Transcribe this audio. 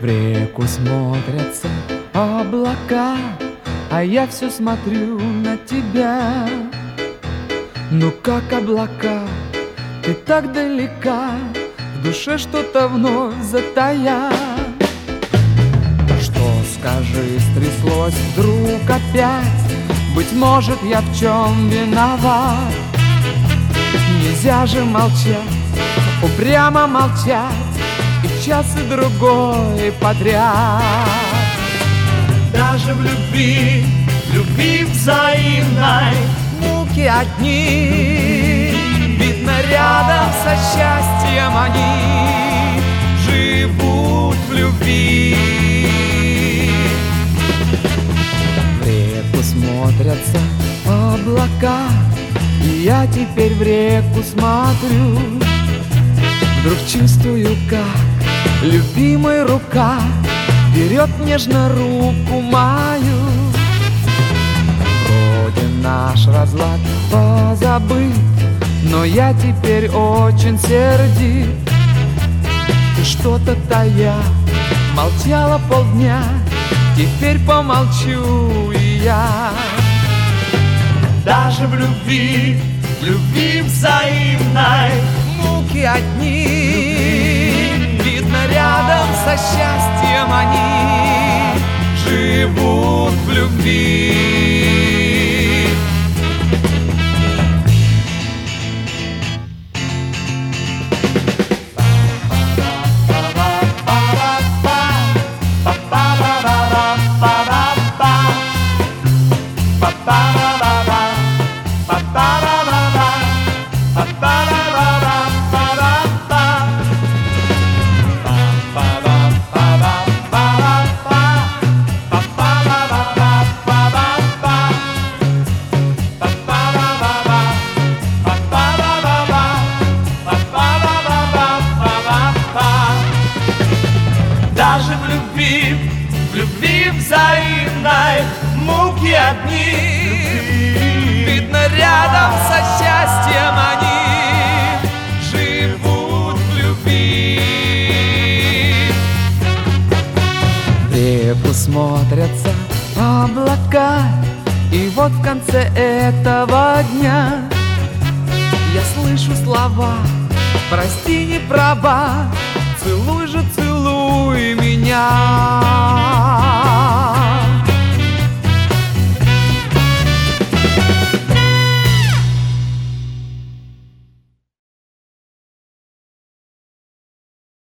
В реку смотрятся облака, а я все смотрю на тебя. Ну как облака, ты так далека, в душе что-то вновь затая. Что, скажи, стряслось вдруг опять? Быть может, я в чем виноват? Нельзя же молчать, упрямо молчать, и час и другой подряд. Даже в любви взаимной муки одни, видно, рядом со счастьем они живут в любви. В реку смотрятся облака, и я теперь в реку смотрю. Вдруг чувствую, как любимая рука берет нежно руку мою. Вроде наш разлад позабыт, но я теперь очень сердит. Ты что-то тая, молчала полдня, теперь помолчу и я. Даже в любви взаимной муки одни, видно, рядом со счастьем они живут в любви. Даже в любви взаимной муки одни, видно, рядом со счастьем они живут в любви. В реку смотрятся облака, и вот в конце этого дня я слышу слова: прости, не права, целуй же, целуй меня.